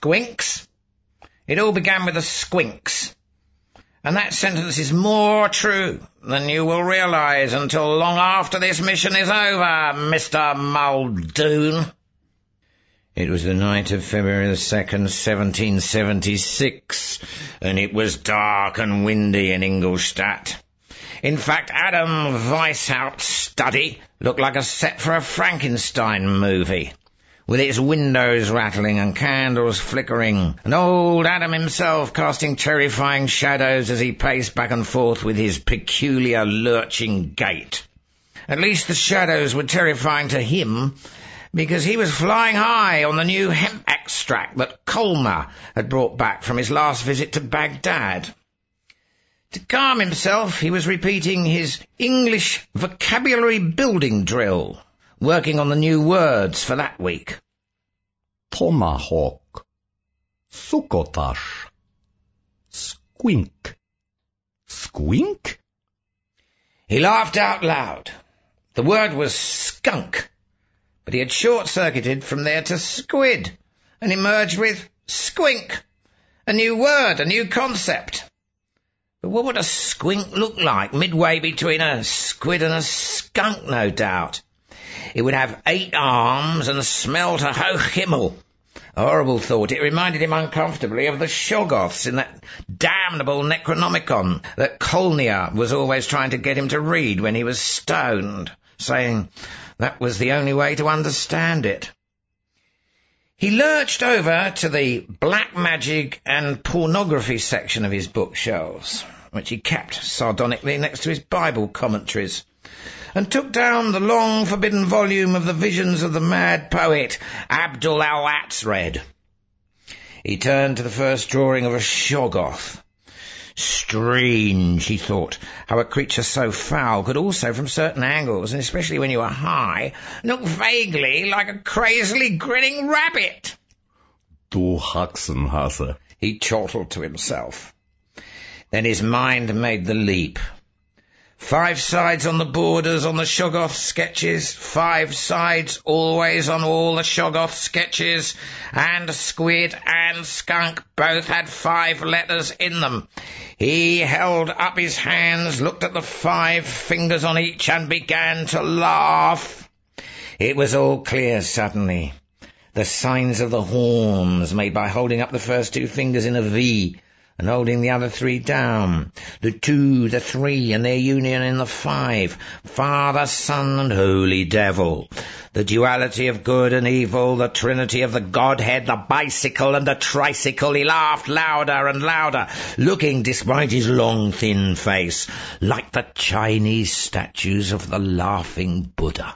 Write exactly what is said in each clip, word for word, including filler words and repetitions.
Squinks. It all began with the Squinks. And that sentence is more true than you will realise until long after this mission is over, Mister Muldoon. It was the night of February the second, seventeen seventy-six, and it was dark and windy in Ingolstadt. In fact, Adam Weishaupt's study looked like a set for a Frankenstein movie, with its windows rattling and candles flickering, and old Adam himself casting terrifying shadows as he paced back and forth with his peculiar lurching gait. At least the shadows were terrifying to him, because he was flying high on the new hemp extract that Colmer had brought back from his last visit to Baghdad. To calm himself, he was repeating his English vocabulary building drill, working on the new words for that week. Tomahawk, succotash, squink. Squink? He laughed out loud. The word was skunk, but he had short-circuited from there to squid, and emerged with squink, a new word, a new concept. But what would a squink look like, midway between a squid and a skunk, no doubt? It would have eight arms and smell to Hochhimmel. A horrible thought. It reminded him uncomfortably of the Shoggoths in that damnable Necronomicon that Kolnia was always trying to get him to read when he was stoned, saying that was the only way to understand it. He lurched over to the black magic and pornography section of his bookshelves, which he kept sardonically next to his Bible commentaries, and took down the long forbidden volume of the Visions of the Mad Poet, Abdul al-Atzred. He turned to the first drawing of a Shoggoth. Strange, he thought, how a creature so foul could also, from certain angles, and especially when you were high, look vaguely like a crazily grinning rabbit. Du Haxenhase, he chortled to himself. Then his mind made the leap. Five sides on the borders on the Shoggoth sketches, five sides always on all the Shoggoth sketches, and squid and skunk both had five letters in them. He held up his hands, looked at the five fingers on each, and began to laugh. It was all clear suddenly. The signs of the horns made by holding up the first two fingers in a V, and holding the other three down, the two, the three, and their union in the five, Father, Son, and Holy Devil, the duality of good and evil, the trinity of the Godhead, the bicycle and the tricycle. He laughed louder and louder, looking, despite his long, thin face, like the Chinese statues of the laughing Buddha.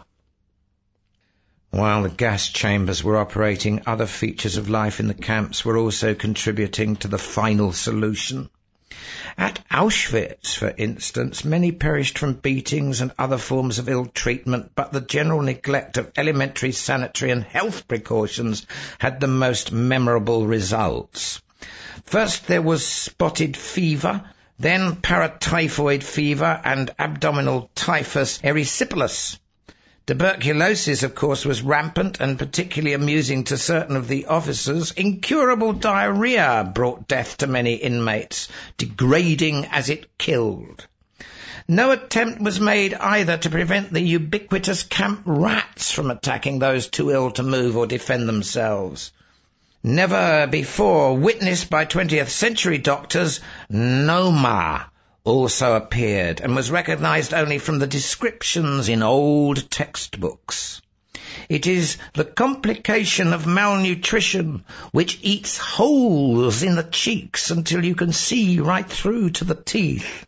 While the gas chambers were operating, other features of life in the camps were also contributing to the final solution. At Auschwitz, for instance, many perished from beatings and other forms of ill treatment, but the general neglect of elementary sanitary and health precautions had the most memorable results. First there was spotted fever, then paratyphoid fever and abdominal typhus erysipelas. Tuberculosis, of course, was rampant, and particularly amusing to certain of the officers, incurable diarrhea brought death to many inmates, degrading as it killed. No attempt was made either to prevent the ubiquitous camp rats from attacking those too ill to move or defend themselves. Never before witnessed by twentieth century doctors, Noma also appeared, and was recognized only from the descriptions in old textbooks. It is the complication of malnutrition which eats holes in the cheeks until you can see right through to the teeth.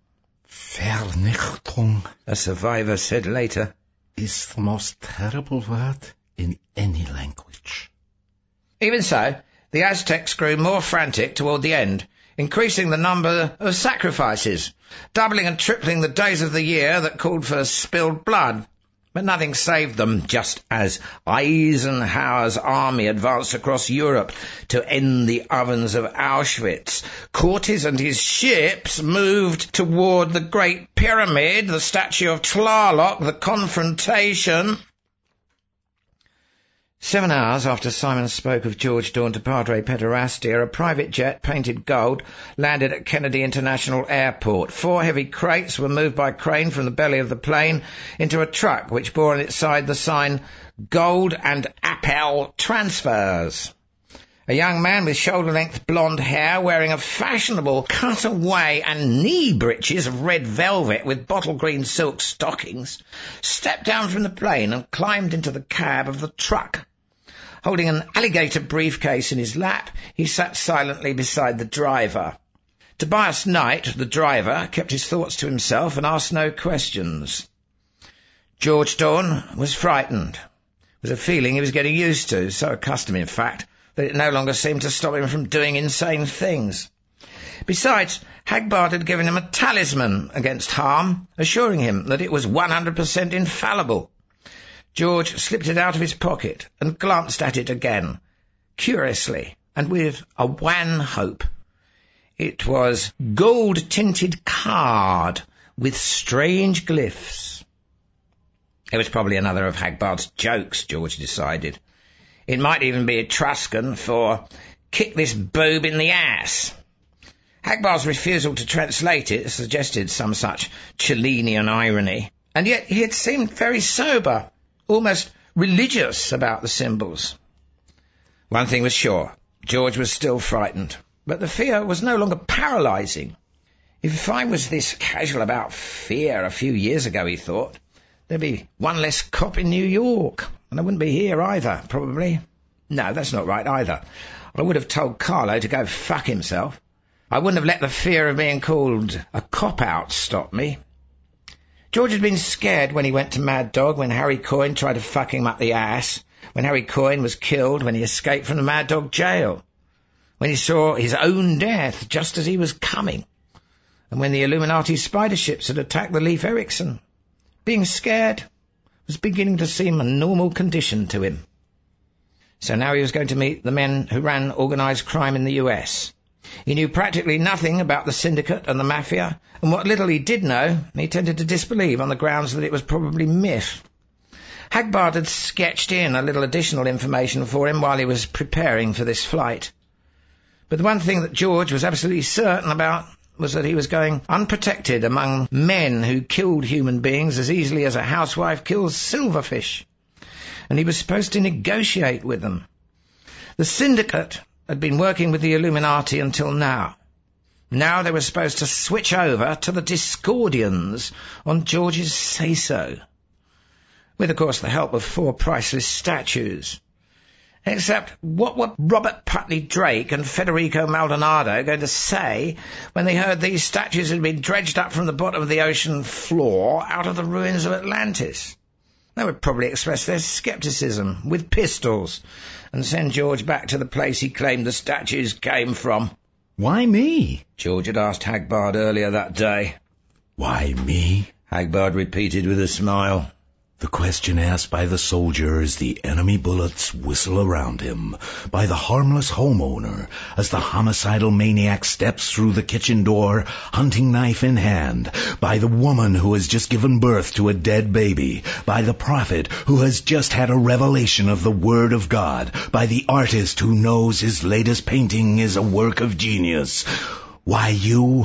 Vernichtung, a survivor said later, is the most terrible word in any language. Even so, the Aztecs grew more frantic toward the end, increasing the number of sacrifices, doubling and tripling the days of the year that called for spilled blood. But nothing saved them, just as Eisenhower's army advanced across Europe to end the ovens of Auschwitz. Cortes and his ships moved toward the Great Pyramid, the statue of Tlaloc, the confrontation. Seven hours after Simon spoke of George Dawn to Padre Pederastia, a private jet painted gold landed at Kennedy International Airport. Four heavy crates were moved by crane from the belly of the plane into a truck which bore on its side the sign Gold and Appel Transfers. A young man with shoulder-length blonde hair, wearing a fashionable cutaway and knee breeches of red velvet with bottle-green silk stockings, stepped down from the plane and climbed into the cab of the truck. Holding an alligator briefcase in his lap, he sat silently beside the driver. Tobias Knight, the driver, kept his thoughts to himself and asked no questions. George Dawn was frightened. It was a feeling he was getting used to, so accustomed, in fact, that it no longer seemed to stop him from doing insane things. Besides, Hagbard had given him a talisman against harm, assuring him that it was one hundred percent infallible. George slipped it out of his pocket and glanced at it again, curiously, and with a wan hope. It was gold-tinted card with strange glyphs. It was probably another of Hagbard's jokes, George decided. It might even be Etruscan for kick this boob in the ass. Hagbard's refusal to translate it suggested some such Cellinian irony, and yet he had seemed very sober, almost religious about the symbols. One thing was sure, George was still frightened, but the fear was no longer paralysing. If I was this casual about fear a few years ago, he thought, there'd be one less cop in New York. And I wouldn't be here either, probably. No, that's not right either. I would have told Carlo to go fuck himself. I wouldn't have let the fear of being called a cop-out stop me. George had been scared when he went to Mad Dog, when Harry Coyne tried to fuck him up the ass, when Harry Coyne was killed, when he escaped from the Mad Dog jail, when he saw his own death just as he was coming, and when the Illuminati spider ships had attacked the Leif Erikson. Being scared was beginning to seem a normal condition to him. So now he was going to meet the men who ran organised crime in the U S. He knew practically nothing about the syndicate and the mafia, and what little he did know, he tended to disbelieve on the grounds that it was probably myth. Hagbard had sketched in a little additional information for him while he was preparing for this flight. But the one thing that George was absolutely certain about was that he was going unprotected among men who killed human beings as easily as a housewife kills silverfish, and he was supposed to negotiate with them. The syndicate had been working with the Illuminati until now. Now they were supposed to switch over to the Discordians on George's say-so, with, of course, the help of four priceless statues. Except, what were Robert Putney Drake and Federico Maldonado going to say when they heard these statues had been dredged up from the bottom of the ocean floor out of the ruins of Atlantis? They would probably express their scepticism with pistols and send George back to the place he claimed the statues came from. Why me? George had asked Hagbard earlier that day. Why me? Hagbard repeated with a smile. The question asked by the soldier as the enemy bullets whistle around him, by the harmless homeowner as the homicidal maniac steps through the kitchen door, hunting knife in hand, by the woman who has just given birth to a dead baby, by the prophet who has just had a revelation of the Word of God, by the artist who knows his latest painting is a work of genius. Why you?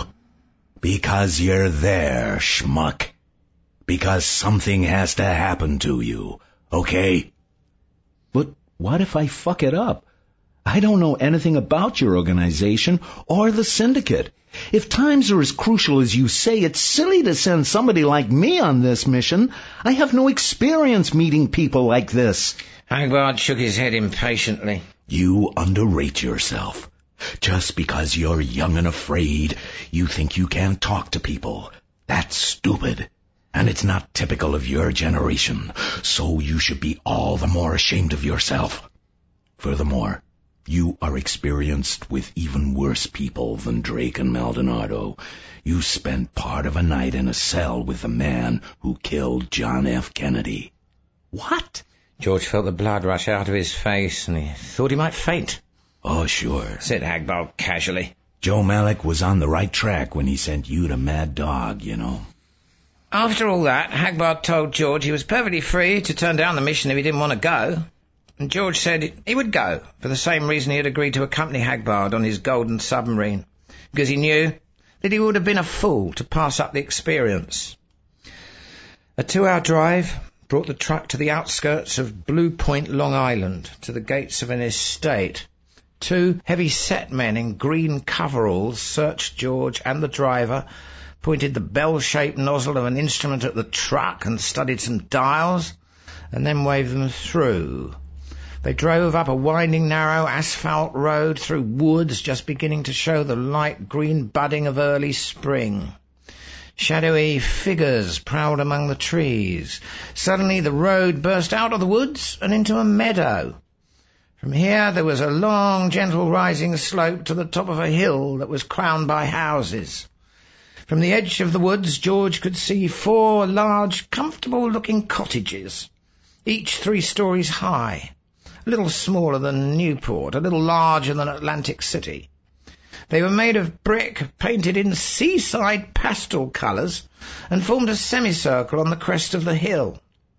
Because you're there, schmuck. Because something has to happen to you, okay? But what if I fuck it up? I don't know anything about your organization or the syndicate. If times are as crucial as you say, it's silly to send somebody like me on this mission. I have no experience meeting people like this. Hagbard shook his head impatiently. You underrate yourself. Just because you're young and afraid, you think you can't talk to people. That's stupid. And it's not typical of your generation, so you should be all the more ashamed of yourself. Furthermore, you are experienced with even worse people than Drake and Maldonado. You spent part of a night in a cell with the man who killed John F. Kennedy. What? George felt the blood rush out of his face, and he thought he might faint. Oh, sure, said Hagbard casually. Joe Malik was on the right track when he sent you to Mad Dog, you know. After all that, Hagbard told George he was perfectly free to turn down the mission if he didn't want to go. and George said he would go, for the same reason he had agreed to accompany Hagbard on his golden submarine, because he knew that he would have been a fool to pass up the experience. A two-hour drive brought the truck to the outskirts of Blue Point, Long Island, to the gates of an estate. Two heavy-set men in green coveralls searched George and the driver, pointed the bell-shaped nozzle of an instrument at the truck and studied some dials, and then waved them through. They drove up a winding, narrow asphalt road through woods just beginning to show the light green budding of early spring. Shadowy figures prowled among the trees. Suddenly the road burst out of the woods and into a meadow. From here there was a long, gentle rising slope to the top of a hill that was crowned by houses. From the edge of the woods George could see four large, comfortable-looking cottages, each three stories high, a little smaller than Newport, a little larger than Atlantic City. They were made of brick, painted in seaside pastel colours, and formed a semicircle on the crest of the hill.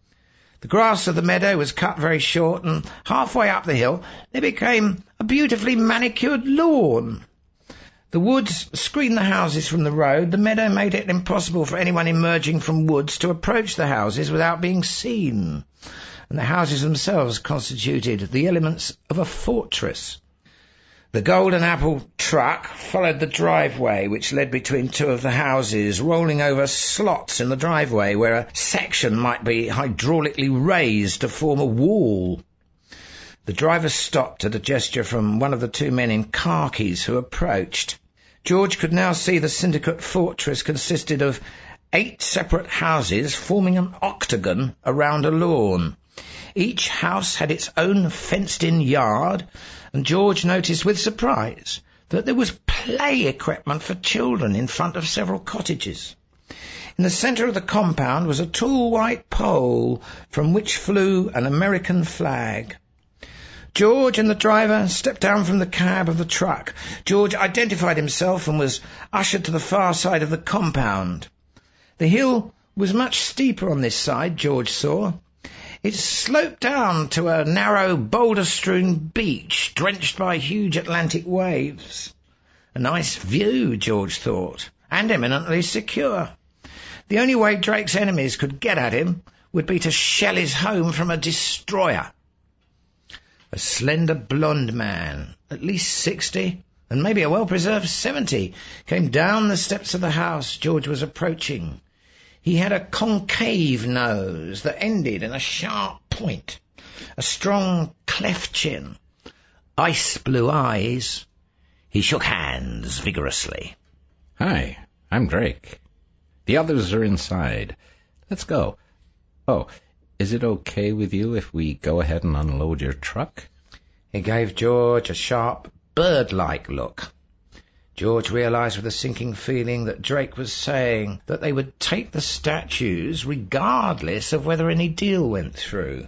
The grass of the meadow was cut very short, and halfway up the hill there became a beautifully manicured lawn. The woods screened the houses from the road. The meadow made it impossible for anyone emerging from woods to approach the houses without being seen, and the houses themselves constituted the elements of a fortress. The Golden Apple truck followed the driveway which led between two of the houses, rolling over slots in the driveway where a section might be hydraulically raised to form a wall. The driver stopped at a gesture from one of the two men in khakis who approached. George could now see the Syndicate fortress consisted of eight separate houses forming an octagon around a lawn. Each house had its own fenced-in yard, and George noticed with surprise that there was play equipment for children in front of several cottages. In the centre of the compound was a tall white pole from which flew an American flag. George and the driver stepped down from the cab of the truck. George identified himself and was ushered to the far side of the compound. The hill was much steeper on this side, George saw. It sloped down to a narrow, boulder-strewn beach, drenched by huge Atlantic waves. A nice view, George thought, and eminently secure. The only way Drake's enemies could get at him would be to shell his home from a destroyer. A slender blonde man, at least sixty, and maybe a well-preserved seventy, came down the steps of the house George was approaching. He had a concave nose that ended in a sharp point, a strong cleft chin, ice-blue eyes. He shook hands vigorously. Hi, I'm Drake. The others are inside. Let's go. Oh, is it okay with you if we go ahead and unload your truck? He gave George a sharp, bird-like look. George realized with a sinking feeling that Drake was saying that they would take the statues regardless of whether any deal went through.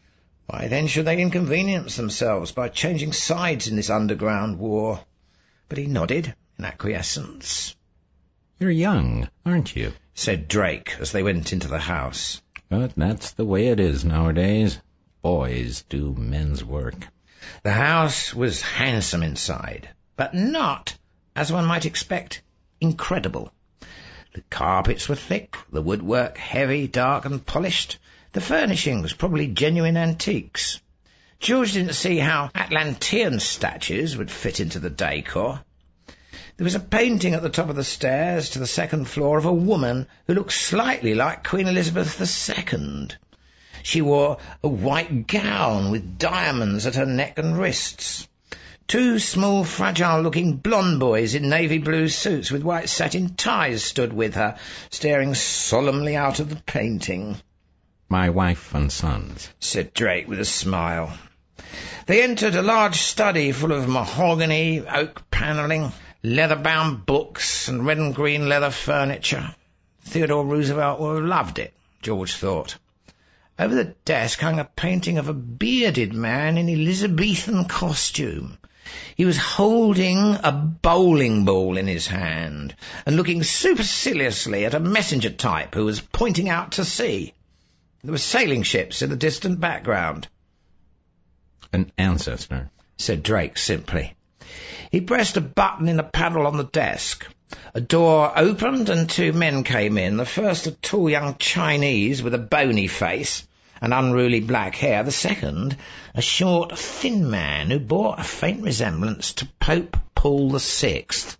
Why then should they inconvenience themselves by changing sides in this underground war? But he nodded in acquiescence. You're young, aren't you? Said Drake as they went into the house. But that's the way it is nowadays. Boys do men's work. The house was handsome inside, but not, as one might expect, incredible. The carpets were thick, the woodwork heavy, dark and polished. The furnishings probably genuine antiques. George didn't see how Atlantean statues would fit into the decor. There was a painting at the top of the stairs to the second floor of a woman who looked slightly like Queen Elizabeth the Second. She wore a white gown with diamonds at her neck and wrists. Two small, fragile-looking blonde boys in navy blue suits with white satin ties stood with her, staring solemnly out of the painting. My wife and sons, said Drake with a smile. They entered a large study full of mahogany, oak panelling, leather-bound books, and red and green leather furniture. Theodore Roosevelt would have loved it, George thought. Over the desk hung a painting of a bearded man in Elizabethan costume. He was holding a bowling ball in his hand and looking superciliously at a messenger type who was pointing out to sea. There were sailing ships in the distant background. An ancestor, said Drake simply. He pressed a button in a panel on the desk. A door opened and two men came in. The first a tall young Chinese with a bony face and unruly black hair. The second a short, thin man who bore a faint resemblance to Pope Paul the Sixth.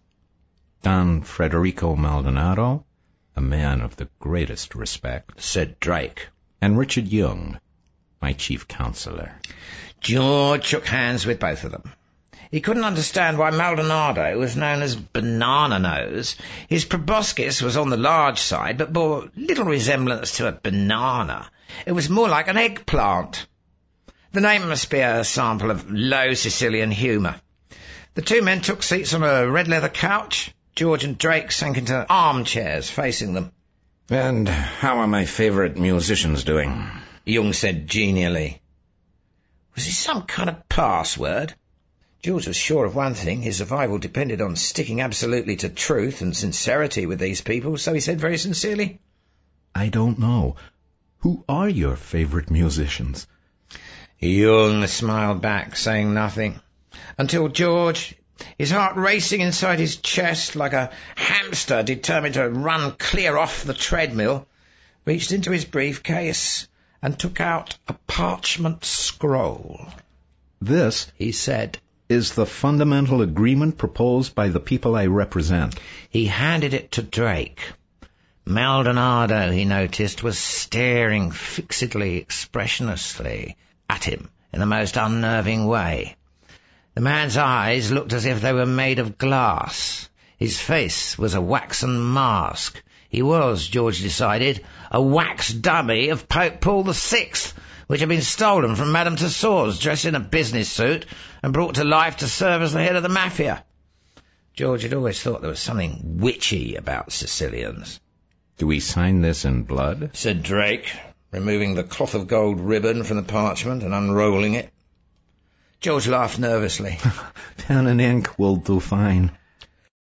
Don Federico Maldonado, a man of the greatest respect, said Drake. And Richard Young, my chief counselor. George shook hands with both of them. He couldn't understand why Maldonado was known as Banana Nose. His proboscis was on the large side, but bore little resemblance to a banana. It was more like an eggplant. The name must be a sample of low Sicilian humour. The two men took seats on a red leather couch. George and Drake sank into armchairs facing them. And how are my favourite musicians doing? Young said genially. Was this some kind of password? George was sure of one thing. His survival depended on sticking absolutely to truth and sincerity with these people, so he said very sincerely, I don't know. Who are your favourite musicians? Young smiled back, saying nothing, until George, his heart racing inside his chest like a hamster determined to run clear off the treadmill, reached into his briefcase and took out a parchment scroll. This, he said, is the fundamental agreement proposed by the people I represent. He handed it to Drake. Maldonado, he noticed, was staring fixedly, expressionlessly at him in the most unnerving way. The man's eyes looked as if they were made of glass. His face was a waxen mask. He was, George decided, a wax dummy of Pope Paul the Sixth, which had been stolen from Madame Tussauds, dressed in a business suit, and brought to life to serve as the head of the mafia. George had always thought there was something witchy about Sicilians. Do we sign this in blood? Said Drake, removing the cloth of gold ribbon from the parchment and unrolling it. George laughed nervously. Pen and ink will do fine.